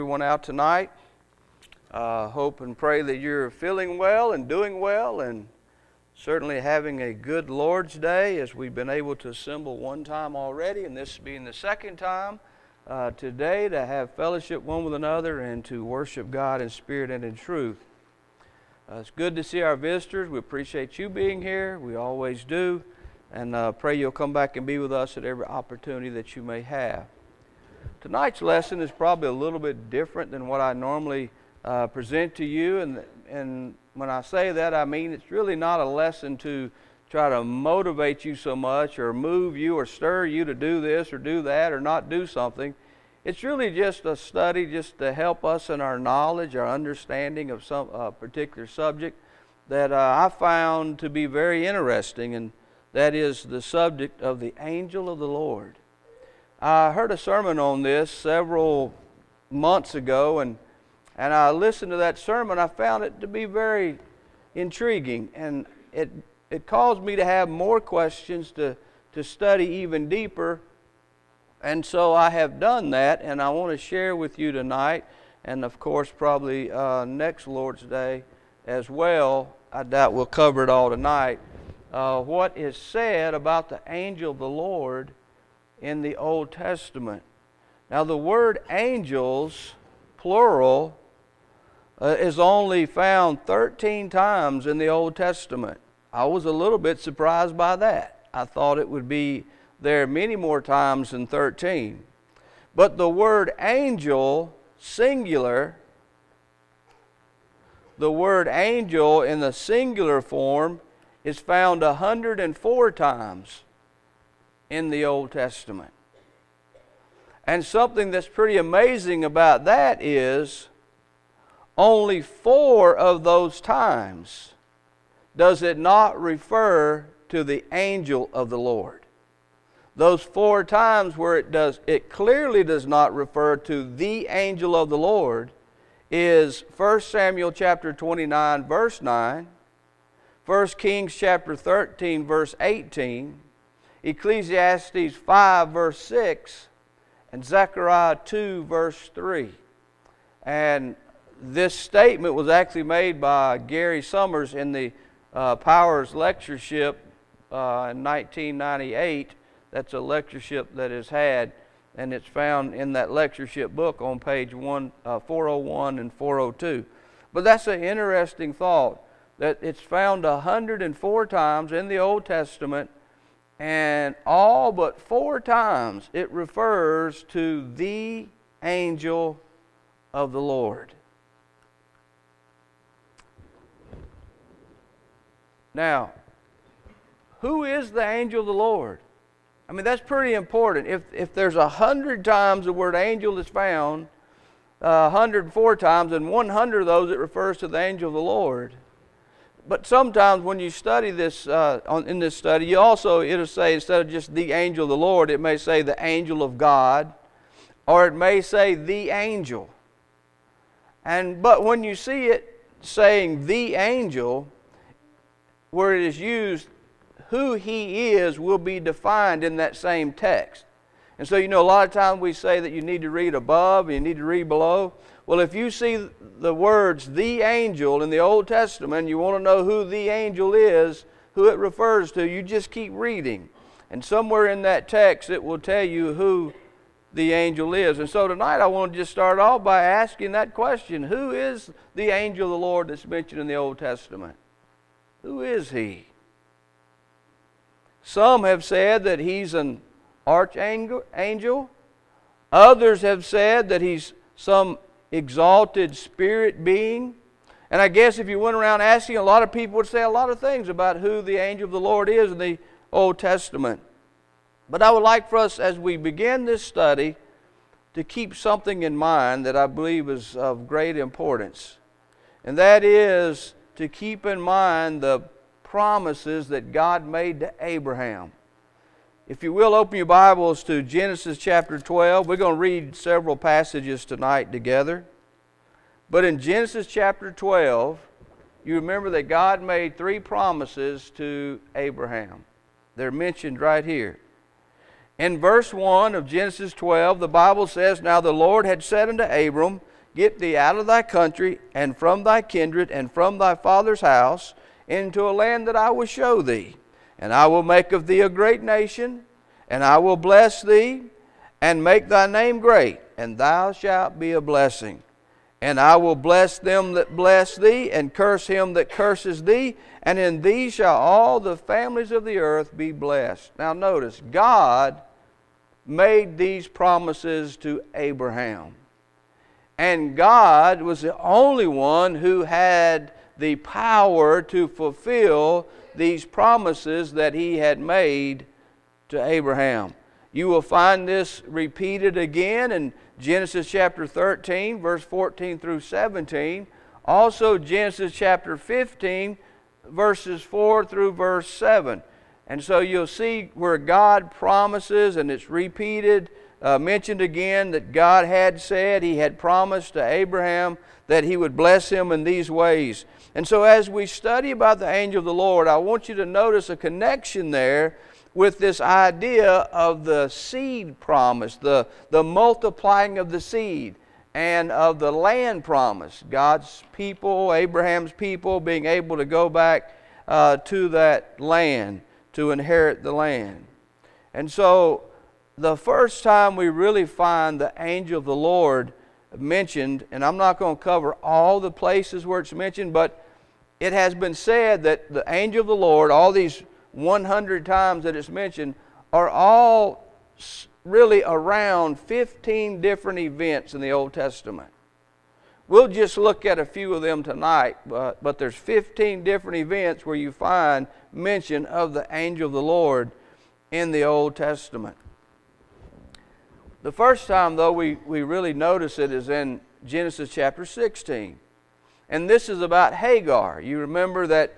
Everyone out tonight. Hope and pray that you're feeling well and doing well and certainly having a good Lord's Day, as we've been able to assemble one time already, and this being the second time today to have fellowship one with another and to worship God in spirit and in truth. It's good to see our visitors. We appreciate you being here. We always do, and pray you'll come back and be with us at every opportunity that you may have. Tonight's lesson is probably a little bit different than what I normally present to you, and when I say that, I mean it's really not a lesson to try to motivate you so much or move you or stir you to do this or do that or not do something. It's really just a study just to help us in our knowledge, our understanding of some particular subject that I found to be very interesting, and that is the subject of the angel of the Lord. I heard a sermon on this several months ago, and I listened to that sermon. I found it to be very intriguing, and it caused me to have more questions to study even deeper, and so I have done that, and I want to share with you tonight, and of course probably next Lord's Day as well. I doubt we'll cover it all tonight. What is said about the angel of the Lord in the Old Testament. Now, the word angels, plural, is only found 13 times in the Old Testament. I was a little bit surprised by that. I thought it would be there many more times than 13. But the word angel, singular, the word angel in the singular form is found 104 times in the Old Testament. And something that's pretty amazing about that is only 4 of those times does it not refer to the angel of the Lord. Those 4 times where it clearly does not refer to the angel of the Lord is 1 Samuel chapter 29 verse 9, 1 Kings chapter 13 verse 18, Ecclesiastes 5 verse 6, and Zechariah 2 verse 3. And this statement was actually made by Gary Summers in the Powers Lectureship in 1998. That's a lectureship that is had, and it's found in that lectureship book on page 401 and 402. But that's an interesting thought, that it's found 104 times in the Old Testament, and all but 4 times it refers to the angel of the Lord. Now, who is the angel of the Lord? I mean, that's pretty important. If there's 100 times the word angel is found, 104 times, and 100 of those it refers to the angel of the Lord. But sometimes when you study this, in this study, it'll say, instead of just the angel of the Lord, it may say the angel of God, or it may say the angel. But when you see it saying the angel, where it is used, who he is will be defined in that same text. And so, a lot of times we say that you need to read above and you need to read below. Well, if you see the words the angel in the Old Testament, you want to know who the angel is, who it refers to, you just keep reading. And somewhere in that text it will tell you who the angel is. And so tonight I want to just start off by asking that question. Who is the angel of the Lord that's mentioned in the Old Testament? Who is he? Some have said that he's an archangel. Others have said that he's some exalted spirit being. And I guess if you went around asking, a lot of people would say a lot of things about who the angel of the Lord is in the Old Testament. But I would like for us, as we begin this study, to keep something in mind that I believe is of great importance. And that is to keep in mind the promises that God made to Abraham. If you will, open your Bibles to Genesis chapter 12. We're going to read several passages tonight together. But in Genesis chapter 12, you remember that God made 3 promises to Abraham. They're mentioned right here. In verse 1 of Genesis 12, the Bible says, "Now the Lord had said unto Abram, get thee out of thy country, and from thy kindred, and from thy father's house, into a land that I will show thee. And I will make of thee a great nation, and I will bless thee, and make thy name great, and thou shalt be a blessing. And I will bless them that bless thee, and curse him that curses thee, and in thee shall all the families of the earth be blessed. Now notice, God made these promises to Abraham. And God was the only one who had the power to fulfill these promises that He had made to Abraham. You will find this repeated again in Genesis chapter 13, verse 14 through 17. Also Genesis chapter 15, verses 4 through verse 7. And so you'll see where God promises, and it's repeated, mentioned again, that God had said, He had promised to Abraham that He would bless him in these ways. And so as we study about the angel of the Lord, I want you to notice a connection there with this idea of the seed promise, the multiplying of the seed, and of the land promise. God's people, Abraham's people, being able to go back to that land, to inherit the land. And so the first time we really find the angel of the Lord mentioned, and I'm not going to cover all the places where it's mentioned, but it has been said that the angel of the Lord, all these 100 times that it's mentioned, are all really around 15 different events in the Old Testament. We'll just look at a few of them tonight, but there's 15 different events where you find mention of the angel of the Lord in the Old Testament. The first time, though, we really notice it is in Genesis chapter 16. And this is about Hagar. You remember that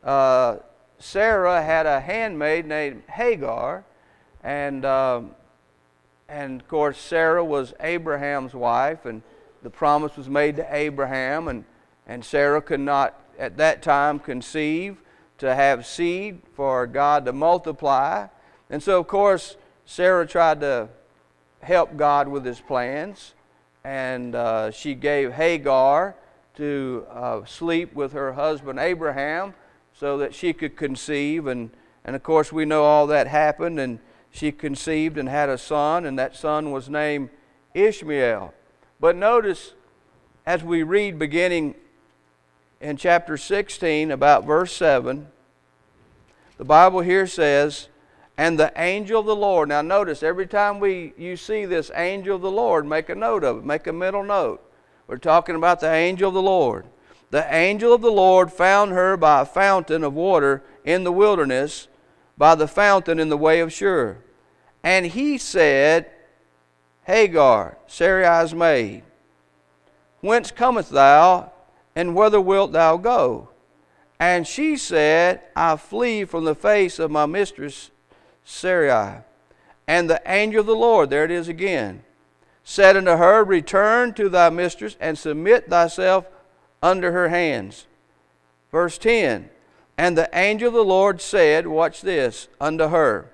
Sarah had a handmaid named Hagar, and of course Sarah was Abraham's wife, and the promise was made to Abraham, and Sarah could not at that time conceive to have seed for God to multiply. And so of course Sarah tried to help God with His plans, and she gave Hagar to sleep with her husband Abraham so that she could conceive, and of course we know all that happened, and she conceived and had a son, and that son was named Ishmael. But notice, as we read beginning in chapter 16 about verse 7, the Bible here says, and the angel of the Lord. Now notice, every time you see this angel of the Lord, make a note of it, make a mental note. We're talking about the angel of the Lord. The angel of the Lord found her by a fountain of water in the wilderness, by the fountain in the way of Shur. And he said, Hagar, Sarai's maid, whence comest thou, and whither wilt thou go? And she said, I flee from the face of my mistress Sarai. And the angel of the Lord, there it is again, said unto her, return to thy mistress, and submit thyself under her hands. Verse 10, and the angel of the Lord said, watch this, unto her,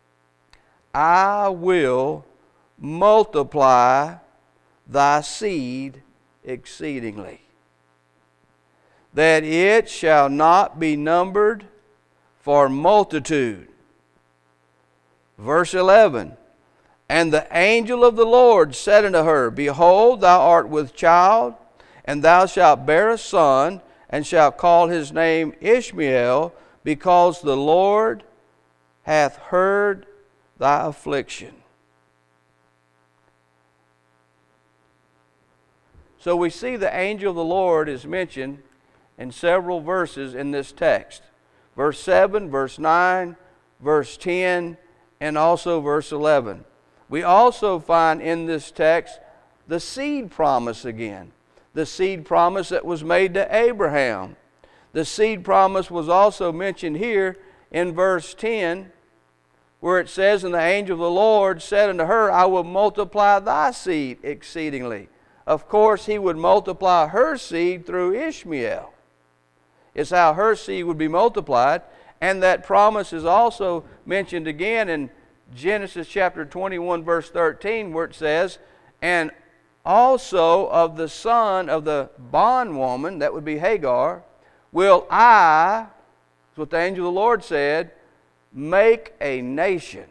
I will multiply thy seed exceedingly, that it shall not be numbered for multitude. Verse 11, and the angel of the Lord said unto her, behold, thou art with child, and thou shalt bear a son, and shalt call his name Ishmael, because the Lord hath heard thy affliction. So we see the angel of the Lord is mentioned in several verses in this text. Verse 7, verse 9, verse 10, and also verse 11. We also find in this text the seed promise again. The seed promise that was made to Abraham. The seed promise was also mentioned here in verse 10, where it says, and the angel of the Lord said unto her, I will multiply thy seed exceedingly. Of course, He would multiply her seed through Ishmael. It's how her seed would be multiplied. And that promise is also mentioned again in Genesis chapter 21, verse 13, where it says, and also of the son of the bondwoman, that would be Hagar, will I, that's what the angel of the Lord said, make a nation,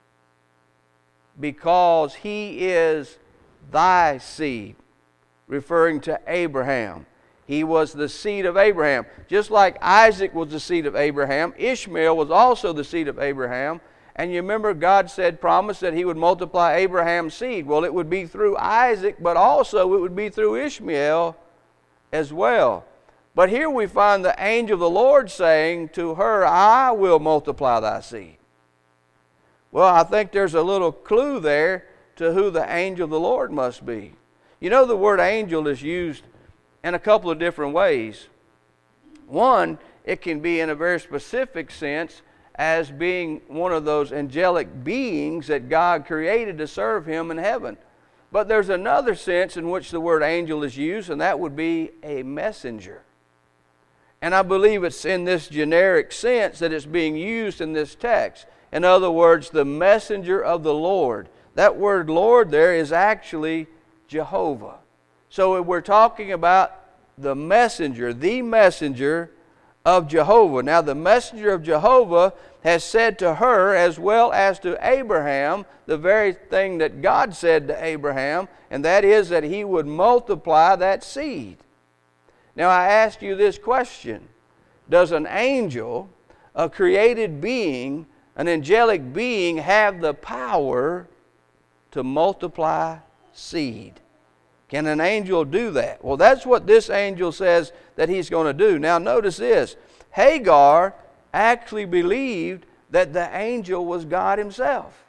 because he is thy seed, referring to Abraham. He was the seed of Abraham. Just like Isaac was the seed of Abraham, Ishmael was also the seed of Abraham. And you remember God said, promised that he would multiply Abraham's seed. Well, it would be through Isaac, but also it would be through Ishmael as well. But here we find the angel of the Lord saying to her, I will multiply thy seed. Well, I think there's a little clue there to who the angel of the Lord must be. You know, the word angel is used in a couple of different ways. One, it can be in a very specific sense as being one of those angelic beings that God created to serve him in heaven. But there's another sense in which the word angel is used, and that would be a messenger. And I believe it's in this generic sense that it's being used in this text. In other words, the messenger of the Lord. That word Lord there is actually Jehovah. So we're talking about the messenger of Jehovah. Now, the messenger of Jehovah has said to her, as well as to Abraham, the very thing that God said to Abraham, and that is that he would multiply that seed. Now, I ask you this question. Does an angel, a created being, an angelic being, have the power to multiply seed? Can an angel do that? Well, that's what this angel says that he's going to do. Now, notice this. Hagar actually believed that the angel was God himself.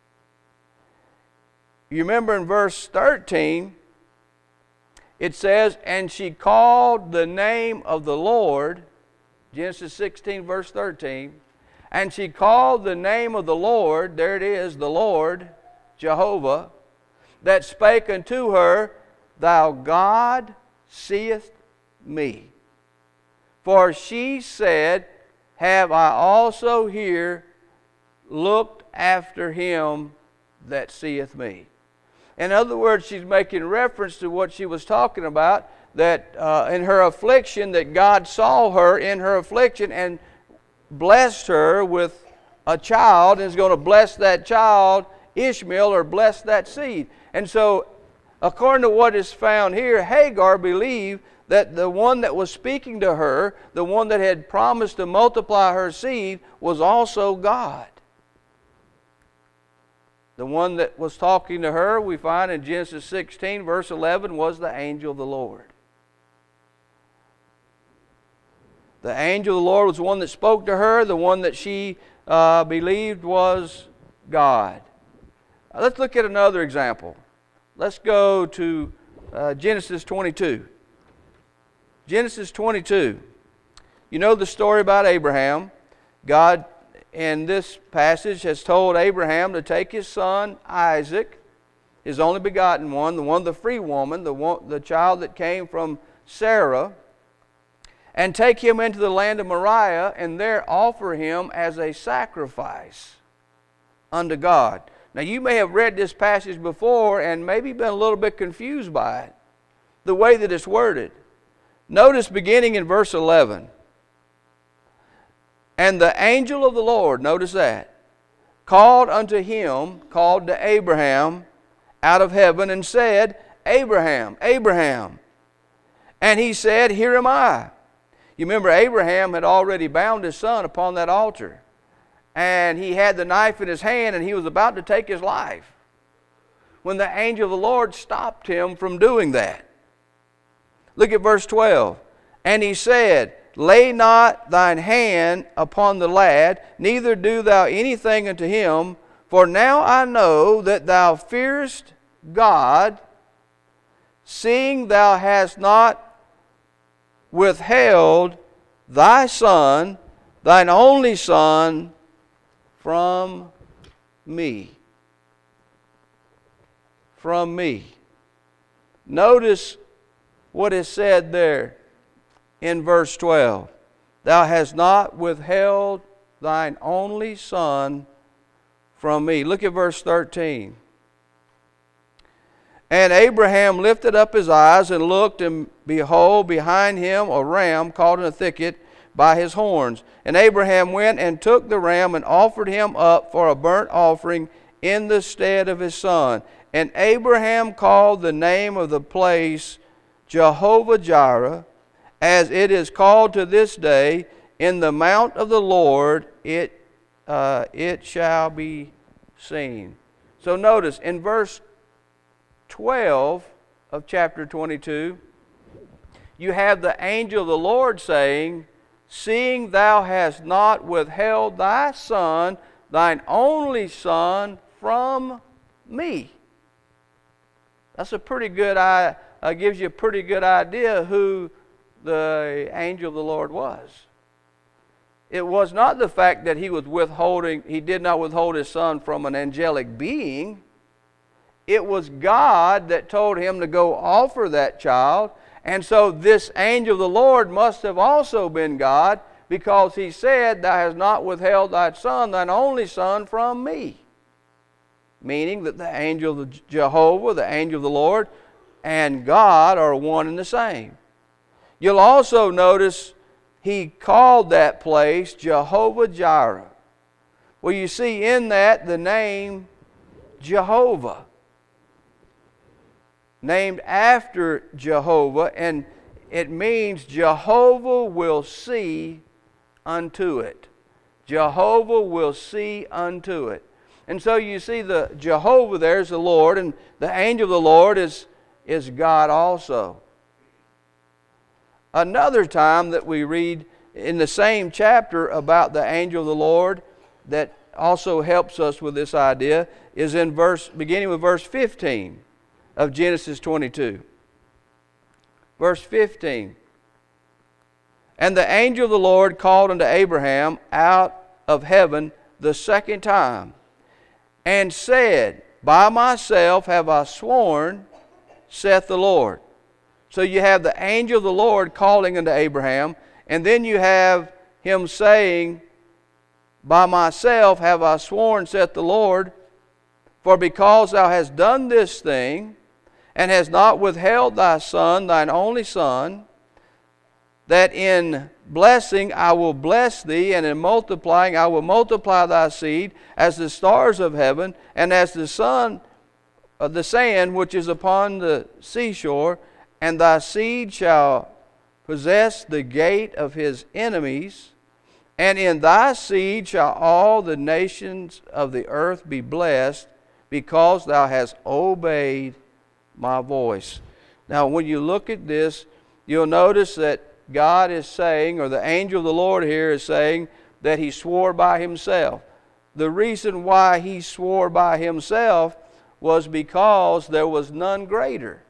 You remember in verse 13, it says, and she called the name of the Lord, Genesis 16, verse 13, and she called the name of the Lord, there it is, the Lord, Jehovah, that spake unto her, Thou God seest me. For she said, Have I also here looked after him that seeth me? In other words, she's making reference to what she was talking about, that in her affliction, that God saw her in her affliction and blessed her with a child, and is going to bless that child, Ishmael, or bless that seed. And so, according to what is found here, Hagar believed that the one that was speaking to her, the one that had promised to multiply her seed, was also God. The one that was talking to her, we find in Genesis 16, verse 11, was the angel of the Lord. The angel of the Lord was the one that spoke to her, the one that she believed was God. Let's look at another example. Let's go to Genesis 22. Genesis 22. You know the story about Abraham. God, in this passage, has told Abraham to take his son Isaac, his only begotten one, the free woman, the child that came from Sarah, and take him into the land of Moriah, and there offer him as a sacrifice unto God. Now, you may have read this passage before and maybe been a little bit confused by it, the way that it's worded. Notice beginning in verse 11. And the angel of the Lord, notice that, called to Abraham out of heaven and said, Abraham, Abraham. And he said, Here am I. You remember Abraham had already bound his son upon that altar. And he had the knife in his hand and he was about to take his life, when the angel of the Lord stopped him from doing that. Look at verse 12. And he said, Lay not thine hand upon the lad, neither do thou anything unto him, for now I know that thou fearest God, seeing thou hast not withheld thy son, thine only son, from me. From me. Notice what is said there in verse 12. Thou hast not withheld thine only son from me. Look at verse 13. And Abraham lifted up his eyes and looked, and behold, behind him a ram caught in a thicket by his horns. And Abraham went and took the ram and offered him up for a burnt offering in the stead of his son. And Abraham called the name of the place Jehovah-Jireh, as it is called to this day, in the mount of the Lord it shall be seen. So notice in verse 12 of chapter 22, you have the angel of the Lord saying, seeing thou hast not withheld thy son, thine only son, from me. That's a pretty good, gives you a pretty good idea who the angel of the Lord was. It was not the fact that he did not withhold his son from an angelic being. It was God that told him to go offer that child. And so this angel of the Lord must have also been God, because he said, thou hast not withheld thy son, thine only son, from me. Meaning that the angel of Jehovah, the angel of the Lord, and God are one and the same. You'll also notice he called that place Jehovah-Jireh. Well, you see in that the name Jehovah, named after Jehovah, and it means Jehovah will see unto it. Jehovah will see unto it. And so you see the Jehovah there is the Lord, and the angel of the Lord is God also. Another time that we read in the same chapter about the angel of the Lord that also helps us with this idea is in beginning with verse 15 of Genesis 22. Verse 15. And the angel of the Lord called unto Abraham out of heaven the second time, and said, by myself have I sworn, saith the Lord. So you have the angel of the Lord calling unto Abraham, and then you have him saying, by myself have I sworn, saith the Lord, for because thou hast done this thing, and hast not withheld thy son, thine only son, that in blessing I will bless thee, and in multiplying I will multiply thy seed as the stars of heaven, and as the sand which is upon the seashore, and thy seed shall possess the gate of his enemies, and in thy seed shall all the nations of the earth be blessed, because thou hast obeyed my voice. Now, when you look at this, you'll notice that God is saying, or the angel of the Lord here is saying, that he swore by himself. The reason why he swore by himself was because there was none greater.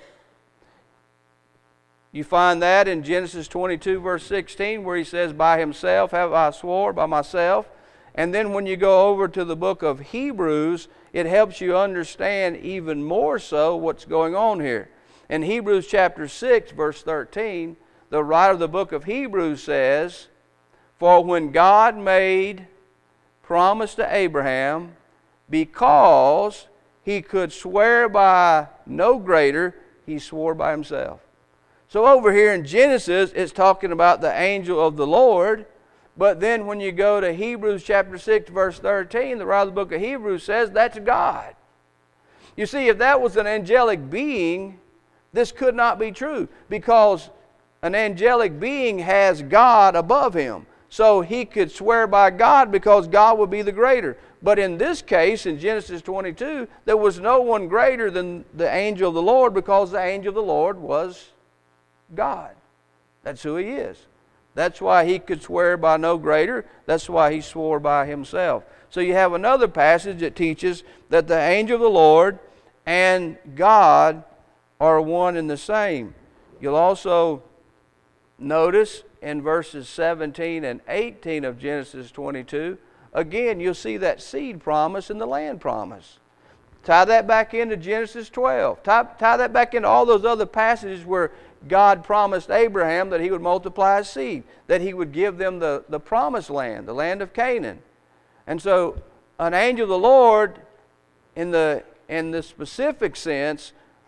You find that in Genesis 22 verse 16, where he says, by himself have I swore, by myself. And then when you go over to the book of Hebrews, it helps you understand even more so what's going on here. In Hebrews chapter 6 verse 13, the writer of the book of Hebrews says, for when God made promise to Abraham, because he could swear by no greater, he swore by himself. So over here in Genesis, it's talking about the angel of the Lord. But then when you go to Hebrews chapter 6, verse 13, the writer of the book of Hebrews says that's God. You see, if that was an angelic being, this could not be true, because an angelic being has God above him. So he could swear by God because God would be the greater. But in this case, in Genesis 22, there was no one greater than the angel of the Lord, because the angel of the Lord was God. That's who he is. That's why he could swear by no greater. That's why he swore by himself. So you have another passage that teaches that the angel of the Lord and God are one and the same. You'll also notice in verses 17 and 18 of Genesis 22, again, you'll see that seed promise and the land promise. Tie that back into Genesis 12. Tie that back into all those other passages where God promised Abraham that he would multiply his seed, that he would give them the promised land, the land of Canaan. And so an angel of the Lord, in the specific sense,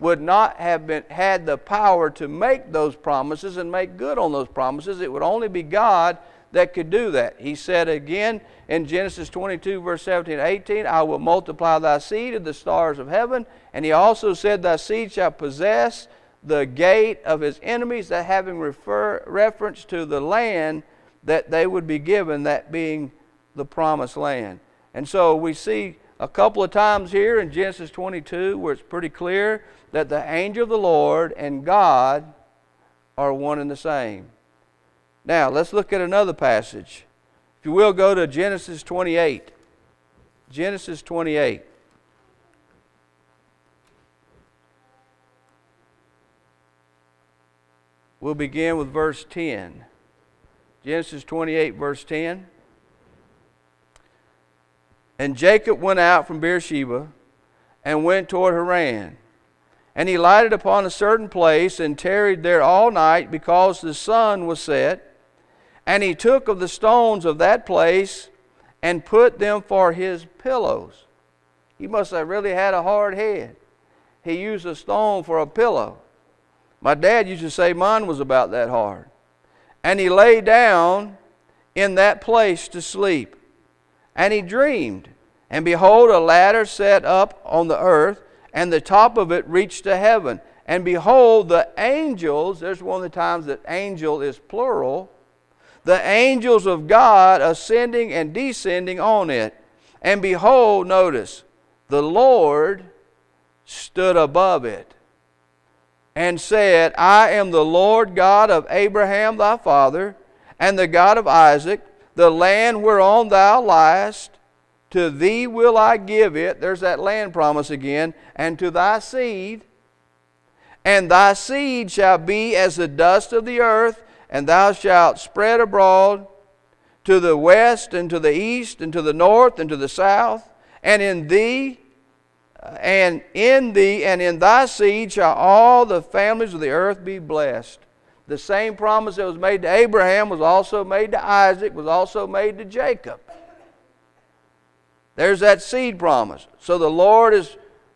would not have had the power to make those promises and make good on those promises. It would only be God that could do that. He said again in Genesis 22, verse 17 and 18, I will multiply thy seed as the stars of heaven. And he also said, thy seed shall possess the gate of his enemies, that having reference to the land that they would be given, that being the promised land. And so we see a couple of times here in Genesis 22 where it's pretty clear that the angel of the Lord and God are one and the same. Now, let's look at another passage. If you will, go to Genesis 28. Genesis 28. We'll begin with verse 10. Genesis 28, verse 10. And Jacob went out from Beersheba and went toward Haran. And he lighted upon a certain place and tarried there all night because the sun was set. And he took of the stones of that place and put them for his pillows. He must have really had a hard head. He used a stone for a pillow. My dad used to say mine was about that hard. And he lay down in that place to sleep. And he dreamed. And behold, a ladder set up on the earth, and the top of it reached to heaven. And behold, the angels, there's one of the times that angel is plural, the angels of God ascending and descending on it. And behold, notice, the Lord stood above it and said, I am the Lord God of Abraham thy father, and the God of Isaac. The land whereon thou liest, to thee will I give it. There's that land promise again. And to thy seed. And thy seed shall be as the dust of the earth, and thou shalt spread abroad to the west and to the east and to the north and to the south. And in thee and in thy seed shall all the families of the earth be blessed. The same promise that was made to Abraham was also made to Isaac, was also made to Jacob. There's that seed promise. So the Lord is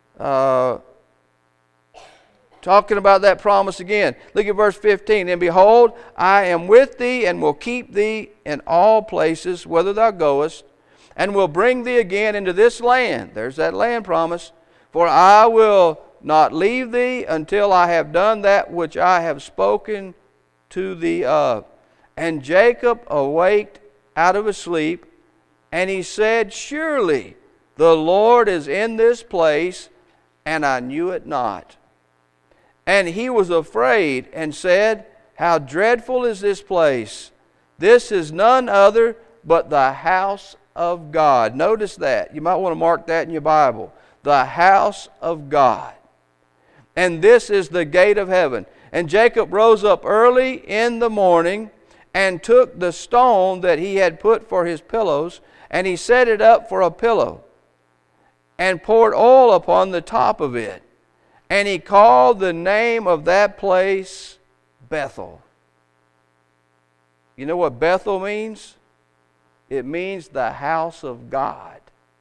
talking about that promise again. Look at verse 15. And behold, I am with thee and will keep thee in all places whither thou goest, and will bring thee again into this land. There's that land promise. For I will not leave thee until I have done that which I have spoken to thee of. And Jacob awaked out of his sleep, and he said, surely the Lord is in this place, and I knew it not. And he was afraid and said, how dreadful is this place! This is none other but the house of God. Notice that. You might want to mark that in your Bible. The house of God. And this is the gate of heaven. And Jacob rose up early in the morning and took the stone that he had put for his pillows, and he set it up for a pillow, and poured oil upon the top of it. And he called the name of that place Bethel. You know what Bethel means? It means the house of God.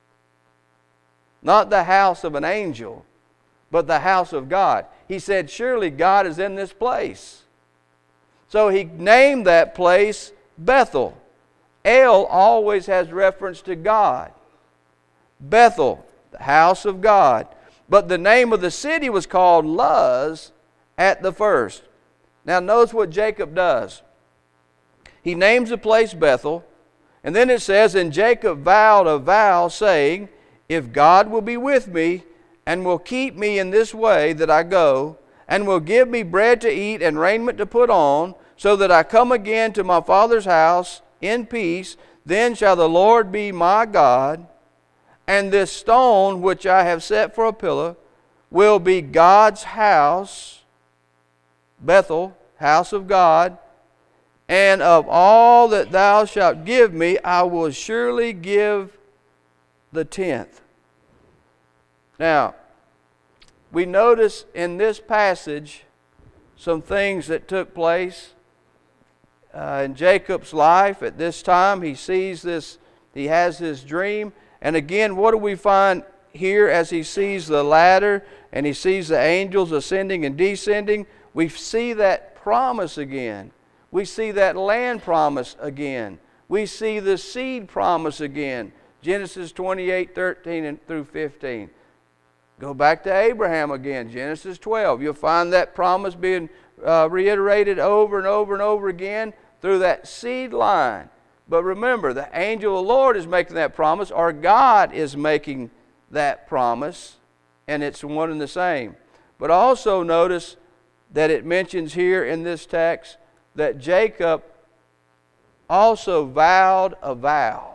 Not the house of an angel, but the house of God. He said, surely God is in this place. So he named that place Bethel. El always has reference to God. Bethel, the house of God. But the name of the city was called Luz at the first. Now notice what Jacob does. He names the place Bethel, and then it says, and Jacob vowed a vow, saying, if God will be with me, and will keep me in this way that I go, and will give me bread to eat and raiment to put on, so that I come again to my father's house in peace, then shall the Lord be my God, and this stone which I have set for a pillar will be God's house, Bethel, house of God, and of all that thou shalt give me, I will surely give the tenth. Now, we notice in this passage some things that took place in Jacob's life at this time. He sees this, he has this dream. And again, what do we find here as he sees the ladder and he sees the angels ascending and descending, we see that promise again. We see that land promise again. We see the seed promise again. Genesis 28:13 through 15. Go back to Abraham again, Genesis 12. You'll find that promise being reiterated over and over and over again through that seed line. But remember, the angel of the Lord is making that promise, or God is making that promise, and it's one and the same. But also notice that it mentions here in this text that Jacob also vowed a vow.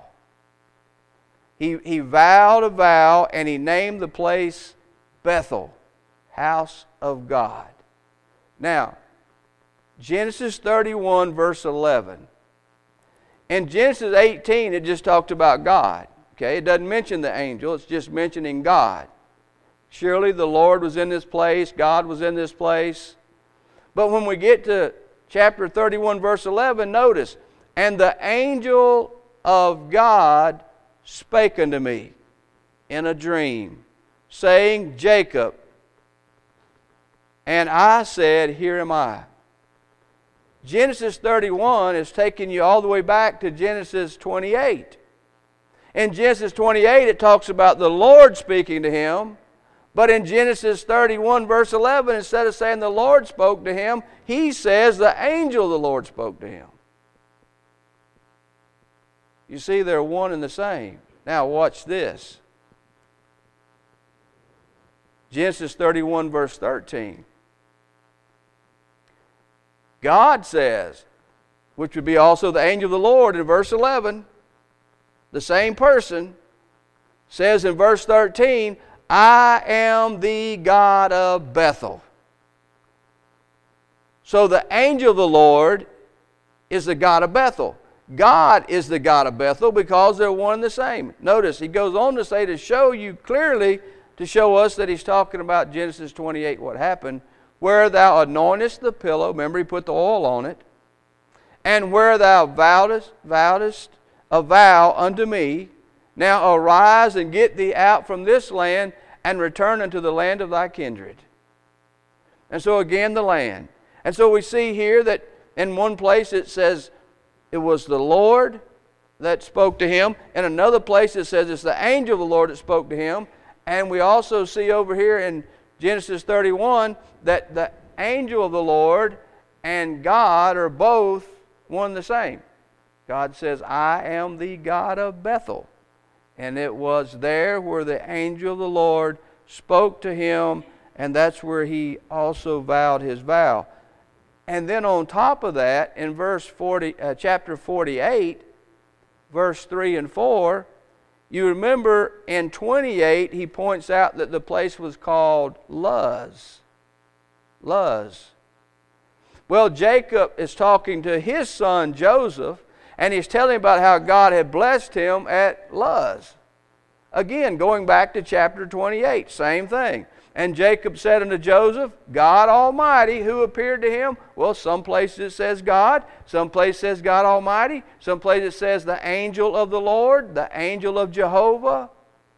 He vowed a vow, and he named the place Bethel, house of God. Now, Genesis 31, verse 11. In Genesis 18, it just talked about God. Okay, it doesn't mention the angel, it's just mentioning God. Surely the Lord was in this place, God was in this place. But when we get to chapter 31, verse 11, notice, and the angel of God spake unto me in a dream, saying, Jacob. And I said, here am I. Genesis 31 is taking you all the way back to Genesis 28. In Genesis 28, it talks about the Lord speaking to him. But in Genesis 31, verse 11, instead of saying the Lord spoke to him, he says the angel of the Lord spoke to him. You see, they're one and the same. Now watch this. Genesis 31, verse 13. God says, which would be also the angel of the Lord in verse 11, the same person, says in verse 13, I am the God of Bethel. So the angel of the Lord is the God of Bethel. God is the God of Bethel because they're one and the same. Notice, he goes on to say, to show you clearly, to show us that he's talking about Genesis 28, what happened, where thou anointest the pillow, remember he put the oil on it, and where thou vowedest a vow unto me, now arise and get thee out from this land and return unto the land of thy kindred. And so again, the land. And so we see here that in one place it says it was the Lord that spoke to him. In another place it says it's the angel of the Lord that spoke to him. And we also see over here in Genesis 31 that the angel of the Lord and God are both one and the same. God says, I am the God of Bethel. And it was there where the angel of the Lord spoke to him, and that's where he also vowed his vow. And then on top of that, in chapter 48, verse 3 and 4, you remember in 28, he points out that the place was called Luz. Luz. Well, Jacob is talking to his son Joseph, and he's telling about how God had blessed him at Luz. Again, going back to chapter 28, same thing. And Jacob said unto Joseph, God Almighty, who appeared to him? Well, some places it says God, some places it says God Almighty, some places it says the angel of the Lord, the angel of Jehovah.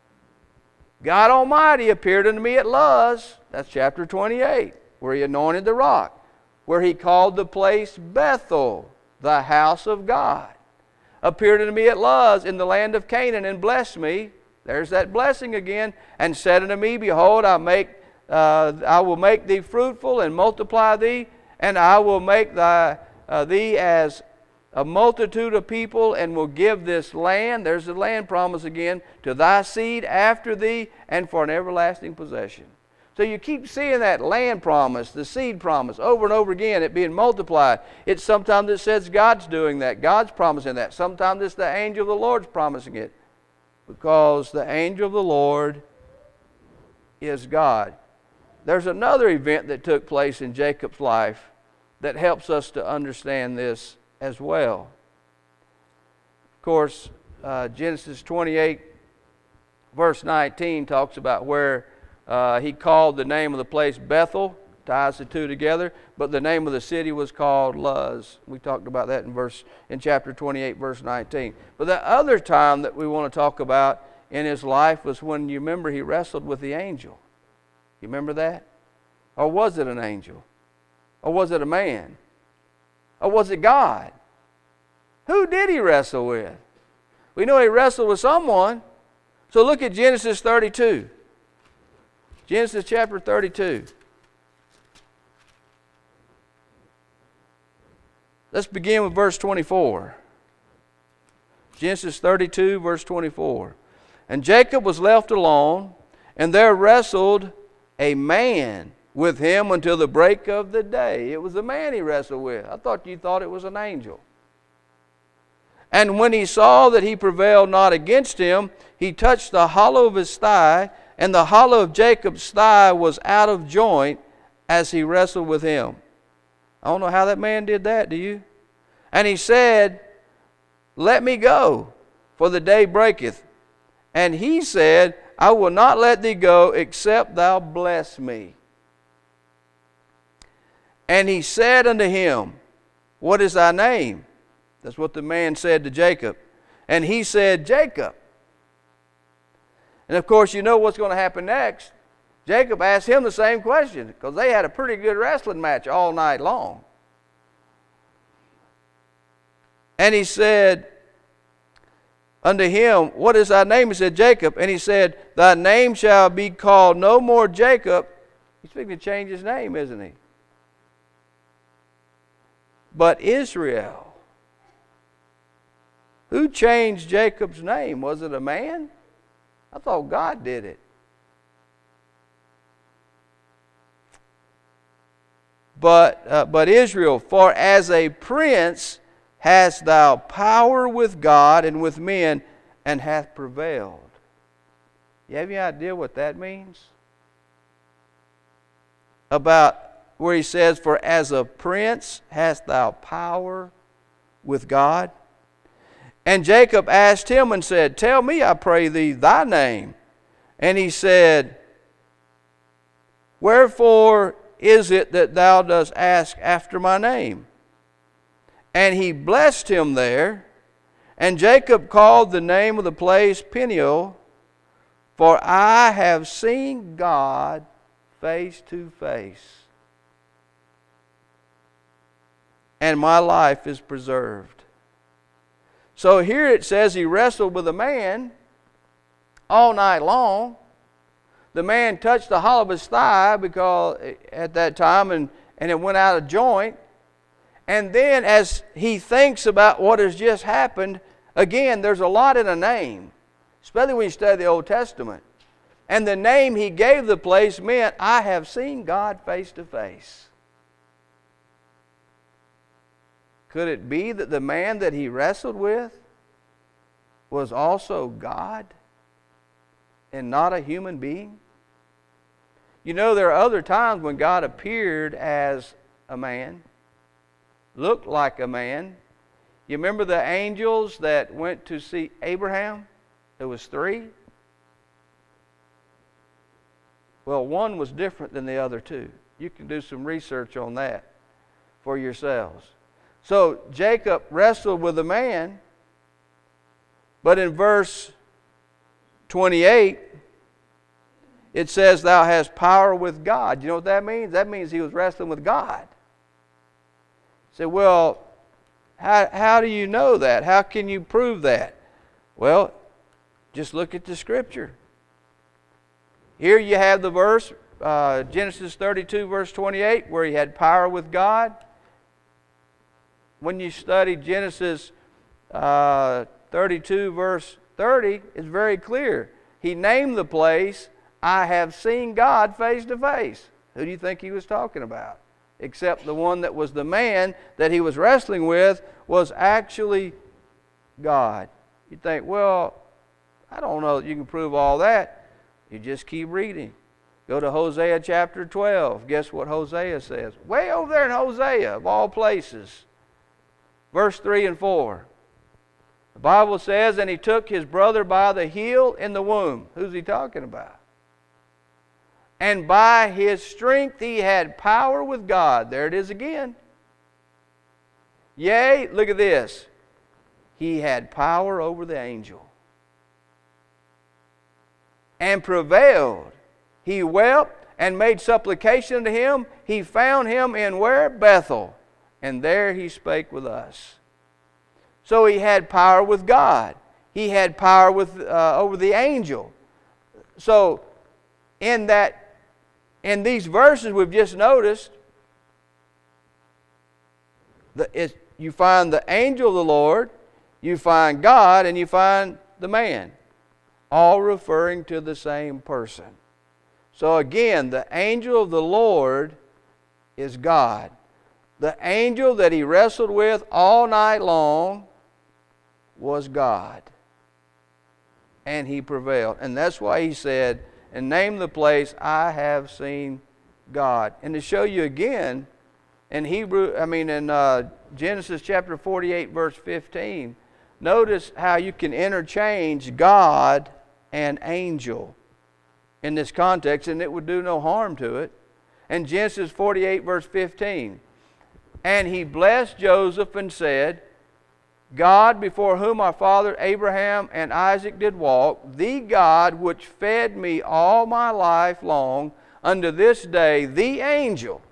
God Almighty appeared unto me at Luz, that's chapter 28, where he anointed the rock, where he called the place Bethel, the house of God. Appeared unto me at Luz in the land of Canaan and blessed me. There's that blessing again. And said unto me, behold, I will make thee fruitful and multiply thee, and I will make thee as a multitude of people, and will give this land, there's the land promise again, to thy seed after thee, and for an everlasting possession. So you keep seeing that land promise, the seed promise, over and over again, it being multiplied. It's sometimes it says God's doing that, God's promising that. Sometimes it's the angel of the Lord's promising it. Because the angel of the Lord is God. There's another event that took place in Jacob's life that helps us to understand this as well. Of course, Genesis 28, verse 19 talks about where he called the name of the place Bethel, ties the two together, but the name of the city was called Luz. We talked about that in chapter 28, verse 19. But the other time that we want to talk about in his life was when, you remember, he wrestled with the angel. You remember that? Or was it an angel? Or was it a man? Or was it God? Who did he wrestle with? We know he wrestled with someone. So look at Genesis 32. Genesis chapter 32. Let's begin with verse 24. Genesis 32, verse 24. And Jacob was left alone, and there wrestled a man with him until the break of the day. It was a man he wrestled with. I thought you thought it was an angel. And when he saw that he prevailed not against him, he touched the hollow of his thigh, and the hollow of Jacob's thigh was out of joint as he wrestled with him. I don't know how that man did that, do you? And he said, let me go, for the day breaketh. And he said, I will not let thee go, except thou bless me. And he said unto him, what is thy name? That's what the man said to Jacob. And he said, Jacob. And of course, you know what's going to happen next. Jacob asked him the same question, because they had a pretty good wrestling match all night long. And he said unto him, what is thy name? He said, Jacob. And he said, thy name shall be called no more Jacob. He's speaking to change his name, isn't he? But Israel. Who changed Jacob's name? Was it a man? I thought God did it. But Israel, for as a prince hast thou power with God and with men, and hath prevailed. You have any idea what that means? About where he says, for as a prince hast thou power with God. And Jacob asked him and said, tell me, I pray thee, thy name. And he said, wherefore is it that thou dost ask after my name? And he blessed him there. And Jacob called the name of the place Peniel, for I have seen God face to face, and my life is preserved. So here it says he wrestled with a man all night long. The man touched the hollow of his thigh because at that time, and it went out of joint. And then as he thinks about what has just happened, again, there's a lot in a name, especially when you study the Old Testament. And the name he gave the place meant, I have seen God face to face. Could it be that the man that he wrestled with was also God and not a human being? You know, there are other times when God appeared as a man, looked like a man. You remember the angels that went to see Abraham? There was 3. Well, one was different than the other 2. You can do some research on that for yourselves. So Jacob wrestled with a man, but in verse 28, it says, thou hast power with God. You know what that means? That means he was wrestling with God. You say, well, how do you know that? How can you prove that? Well, just look at the Scripture. Here you have the verse, Genesis 32, verse 28, where he had power with God. When you study Genesis 32, verse 30, it's very clear. He named the place, I have seen God face to face. Who do you think he was talking about? Except the one that was the man that he was wrestling with was actually God. You think, well, I don't know that you can prove all that. You just keep reading. Go to Hosea chapter 12. Guess what Hosea says? Way over there in Hosea, of all places. Verse 3 and 4. The Bible says, and he took his brother by the heel in the womb. Who's he talking about? And by his strength he had power with God. There it is again. Yea, look at this. He had power over the angel. and prevailed. He wept and made supplication unto him. He found him in where? Bethel. And there he spake with us. So he had power with God. He had power with over the angel. So in these verses we've just noticed, you find the angel of the Lord, you find God, and you find the man, all referring to the same person. So again, the angel of the Lord is God. The angel that he wrestled with all night long was God. And he prevailed. And that's why he said, and name the place, I have seen God. And to show you again, in Genesis chapter 48, verse 15, notice how you can interchange God and angel in this context, and it would do no harm to it. In Genesis 48, verse 15, and he blessed Joseph and said, God, before whom our father Abraham and Isaac did walk, the God which fed me all my life long, unto this day, the angel,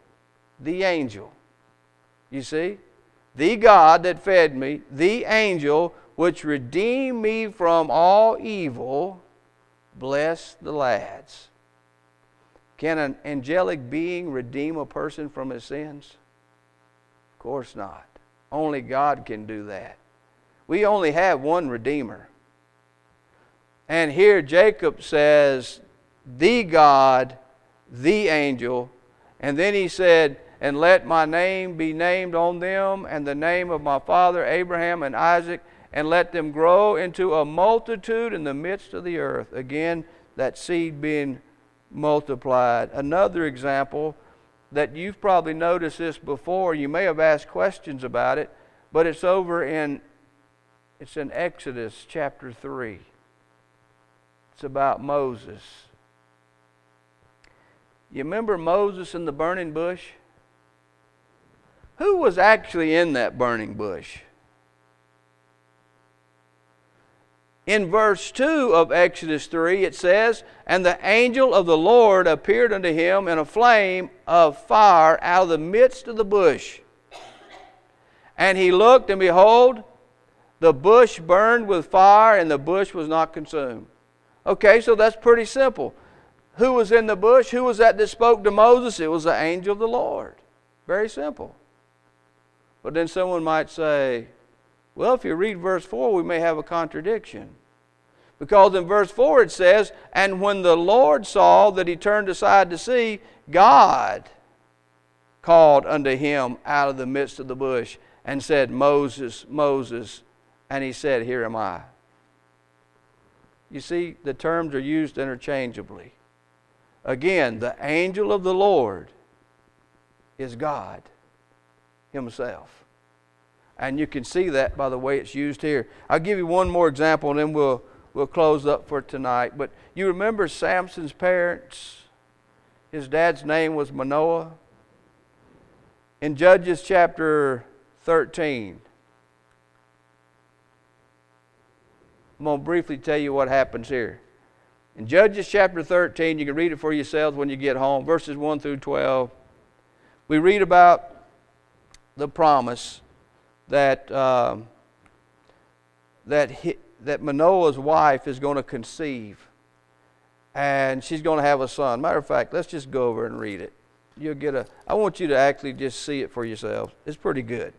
you see, the God that fed me, the angel which redeemed me from all evil, bless the lads. Can an angelic being redeem a person from his sins? Of course not. Only God can do that. We only have one Redeemer. And here Jacob says, the God, the angel, and then he said, and let my name be named on them, and the name of my father Abraham and Isaac, and let them grow into a multitude in the midst of the earth. Again, that seed being multiplied. Another example that you've probably noticed this before, you may have asked questions about it, but it's in Exodus chapter 3. It's about Moses. You remember Moses in the burning bush? Who was actually in that burning bush? In verse 2 of Exodus 3, it says, and the angel of the Lord appeared unto him in a flame of fire out of the midst of the bush. And he looked, and behold, the bush burned with fire, and the bush was not consumed. Okay, so that's pretty simple. Who was in the bush? Who was that spoke to Moses? It was the angel of the Lord. Very simple. But then someone might say, well, if you read verse 4, we may have a contradiction. Because in verse 4 it says, and when the Lord saw that he turned aside to see, God called unto him out of the midst of the bush and said, Moses, Moses. And he said, here am I. You see, the terms are used interchangeably. Again, the angel of the Lord is God himself. And you can see that by the way it's used here. I'll give you one more example and then we'll close up for tonight. But you remember Samson's parents? His dad's name was Manoah. In Judges chapter 13, I'm going to briefly tell you what happens here. In Judges chapter 13, you can read it for yourselves when you get home, verses 1 through 12. We read about the promise that Manoah's wife is going to conceive, and she's going to have a son. Matter of fact, let's just go over and read it. I want you to actually just see it for yourselves. It's pretty good.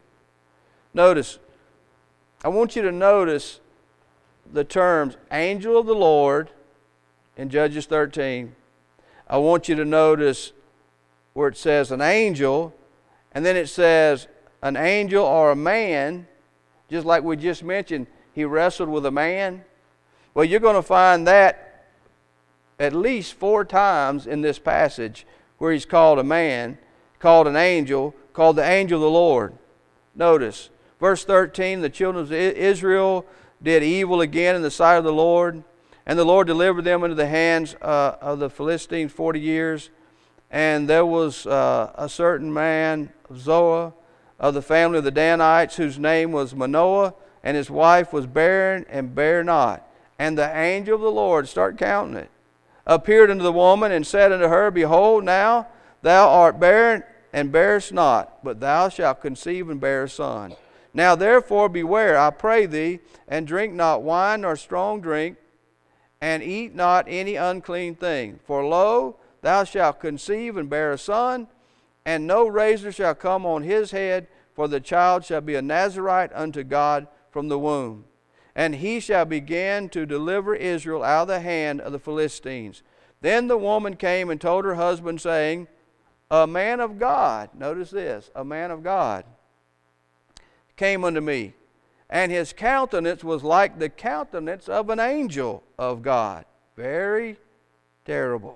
I want you to notice the terms angel of the Lord in Judges 13. I want you to notice where it says an angel, and then it says an angel or a man, just like we just mentioned, he wrestled with a man. Well, you're going to find that at least 4 times in this passage where he's called a man, called an angel, called the angel of the Lord. Notice, verse 13, the children of Israel did evil again in the sight of the Lord, and the Lord delivered them into the hands of the Philistines 40 years. And there was a certain man of Zoah, of the family of the Danites, whose name was Manoah, and his wife was barren and bare not. And the angel of the Lord, start counting it, appeared unto the woman and said unto her, Behold, now thou art barren and bearest not, but thou shalt conceive and bear a son. Now therefore beware, I pray thee, and drink not wine nor strong drink, and eat not any unclean thing. For lo, thou shalt conceive and bear a son, and no razor shall come on his head, for the child shall be a Nazarite unto God from the womb. And he shall begin to deliver Israel out of the hand of the Philistines. Then the woman came and told her husband, saying, A man of God, notice this, a man of God, came unto me, and his countenance was like the countenance of an angel of God. Very terrible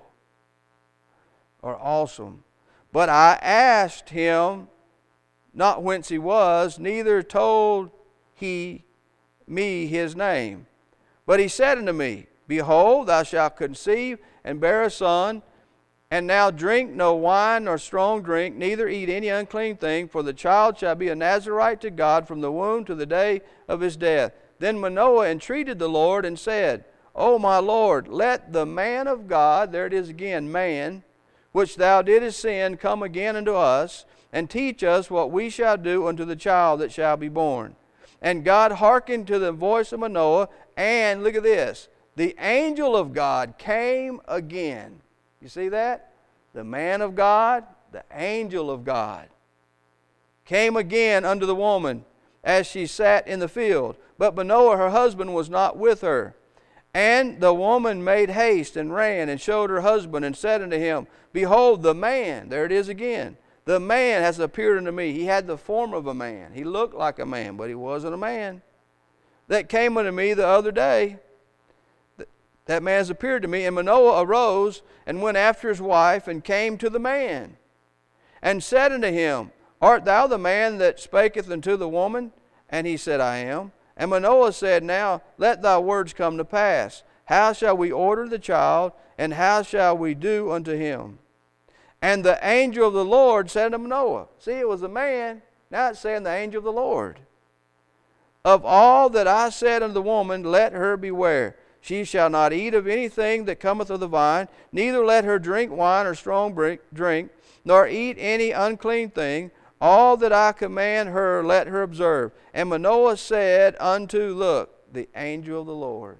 or awesome. But I asked him not whence he was, neither told he me his name. But he said unto me, Behold, thou shalt conceive and bear a son, and now drink no wine nor strong drink, neither eat any unclean thing, for the child shall be a Nazarite to God from the womb to the day of his death. Then Manoah entreated the Lord and said, O my Lord, let the man of God, there it is again, man, which thou didst send, come again unto us, and teach us what we shall do unto the child that shall be born. And God hearkened to the voice of Manoah, and look at this, the angel of God came again. You see that? The man of God, the angel of God, came again unto the woman as she sat in the field. But Manoah, her husband, was not with her. And the woman made haste and ran and showed her husband and said unto him, Behold, the man, there it is again, the man has appeared unto me. He had the form of a man. He looked like a man, but he wasn't a man. That came unto me the other day. That man has appeared to me. And Manoah arose and went after his wife and came to the man and said unto him, Art thou the man that spaketh unto the woman? And he said, I am. And Manoah said, Now let thy words come to pass. How shall we order the child, and how shall we do unto him? And the angel of the Lord said unto Manoah, see, it was a man, now it's saying the angel of the Lord. Of all that I said unto the woman, let her beware. She shall not eat of anything that cometh of the vine, neither let her drink wine or strong drink, nor eat any unclean thing. All that I command her, let her observe. And Manoah said unto, look, the angel of the Lord,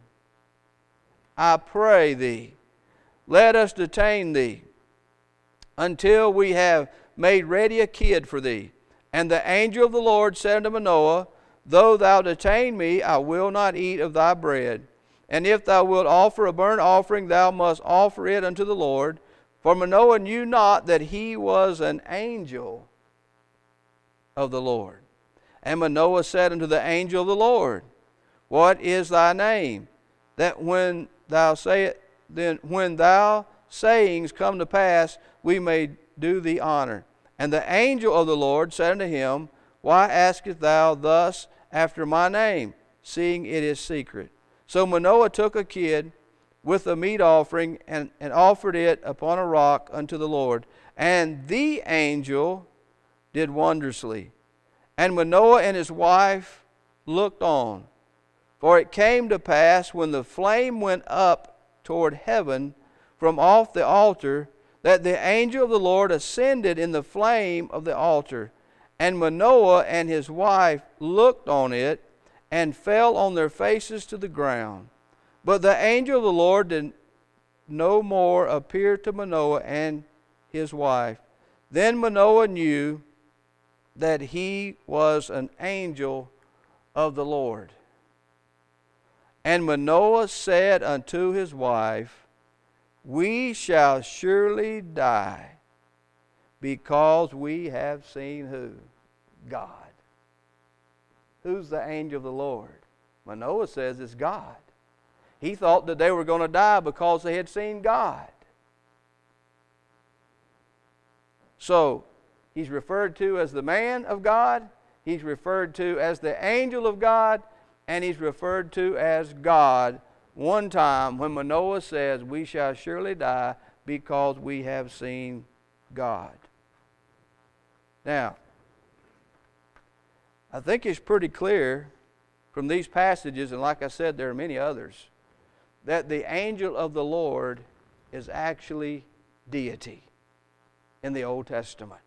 I pray thee, let us detain thee until we have made ready a kid for thee. And the angel of the Lord said unto Manoah, Though thou detain me, I will not eat of thy bread. And if thou wilt offer a burnt offering, thou must offer it unto the Lord. For Manoah knew not that he was an angel of the Lord. And Manoah said unto the angel of the Lord, What is thy name? That when thou sayings come to pass, we may do thee honor. And the angel of the Lord said unto him, Why askest thou thus after my name, seeing it is secret? So Manoah took a kid with a meat offering and offered it upon a rock unto the Lord. And the angel did wondrously. And Manoah and his wife looked on. For it came to pass, when the flame went up toward heaven from off the altar, that the angel of the Lord ascended in the flame of the altar. And Manoah and his wife looked on it, and fell on their faces to the ground. But the angel of the Lord did no more appear to Manoah and his wife. Then Manoah knew that he was an angel of the Lord. And Manoah said unto his wife, We shall surely die, because we have seen who? God. Who's the angel of the Lord? Manoah says it's God. He thought that they were going to die because they had seen God. So, he's referred to as the man of God, he's referred to as the angel of God, and he's referred to as God one time when Manoah says, We shall surely die because we have seen God. Now, I think it's pretty clear from these passages, and like I said, there are many others, that the angel of the Lord is actually deity in the Old Testament.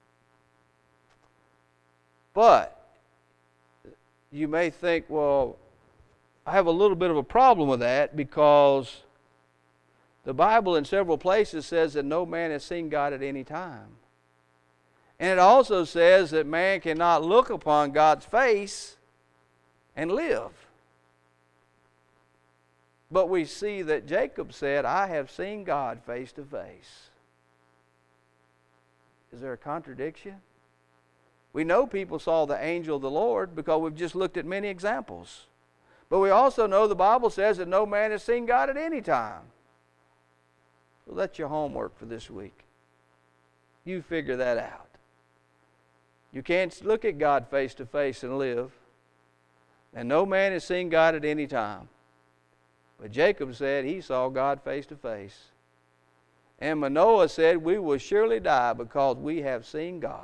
But you may think, well, I have a little bit of a problem with that because the Bible in several places says that no man has seen God at any time. And it also says that man cannot look upon God's face and live. But we see that Jacob said, I have seen God face to face. Is there a contradiction? We know people saw the angel of the Lord because we've just looked at many examples. But we also know the Bible says that no man has seen God at any time. So that's your homework for this week. You figure that out. You can't look at God face to face and live. And no man has seen God at any time. But Jacob said he saw God face to face. And Manoah said, we will surely die because we have seen God.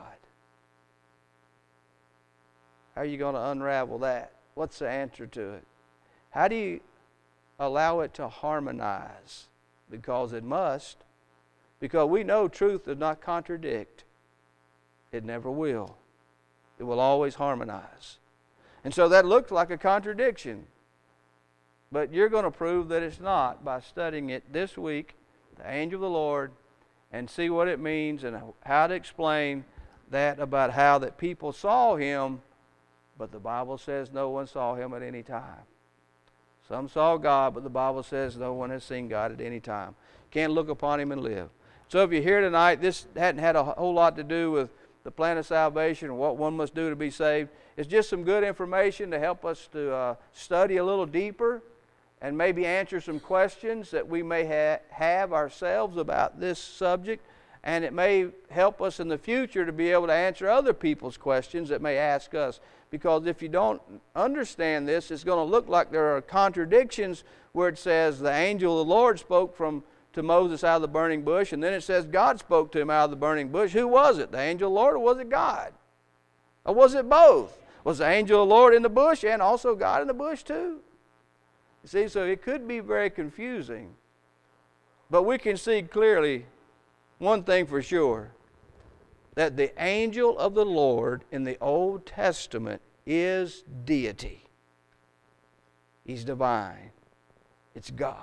How are you going to unravel that? What's the answer to it? How do you allow it to harmonize? Because it must. Because we know truth does not contradict. It never will. It will always harmonize. And so that looks like a contradiction. But you're going to prove that it's not by studying it this week, the angel of the Lord, and see what it means and how to explain that about how that people saw him, but the Bible says no one saw him at any time. Some saw God, but the Bible says no one has seen God at any time. Can't look upon him and live. So if you're here tonight, this hadn't had a whole lot to do with the plan of salvation or what one must do to be saved. It's just some good information to help us to study a little deeper and maybe answer some questions that we may have ourselves about this subject. And it may help us in the future to be able to answer other people's questions that may ask us. Because if you don't understand this, it's going to look like there are contradictions where it says the angel of the Lord spoke to Moses out of the burning bush, and then it says God spoke to him out of the burning bush. Who was it? The angel of the Lord, or was it God? Or was it both? Was the angel of the Lord in the bush and also God in the bush too? You see, so it could be very confusing. But we can see clearly one thing for sure, that the angel of the Lord in the Old Testament is deity. He's divine. It's God.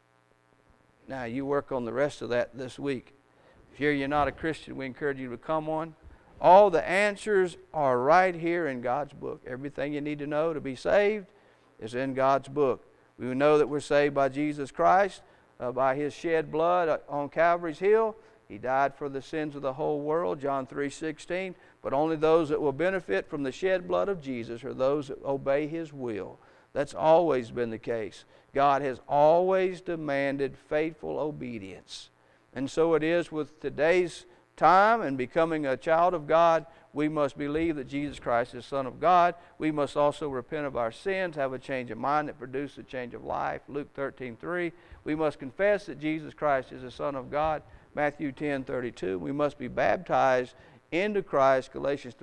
Now, you work on the rest of that this week. If you're not a Christian, we encourage you to become one. All the answers are right here in God's book. Everything you need to know to be saved is in God's book. We know that we're saved by Jesus Christ, by his shed blood on Calvary's hill. He died for the sins of the whole world, John 3:16. But only those that will benefit from the shed blood of Jesus are those that obey his will. That's always been the case. God has always demanded faithful obedience. And so it is with today's time and becoming a child of God. We must believe that Jesus Christ is the Son of God. We must also repent of our sins, have a change of mind that produces a change of life, Luke 13:3. We must confess that Jesus Christ is the Son of God, Matthew 10:32. We must be baptized into Christ, Galatians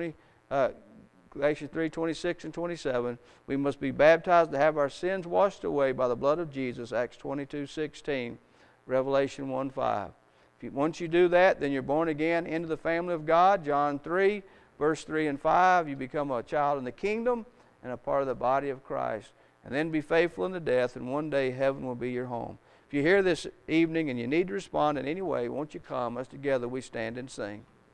3:26 and 27. We must be baptized to have our sins washed away by the blood of Jesus, Acts 22:16, Revelation 1:5. Once you do that, then you're born again into the family of God, John 3, verse 3 and 5. You become a child in the kingdom and a part of the body of Christ. And then be faithful unto death, and one day heaven will be your home. If you're here this evening and you need to respond in any way, won't you come as together we stand and sing.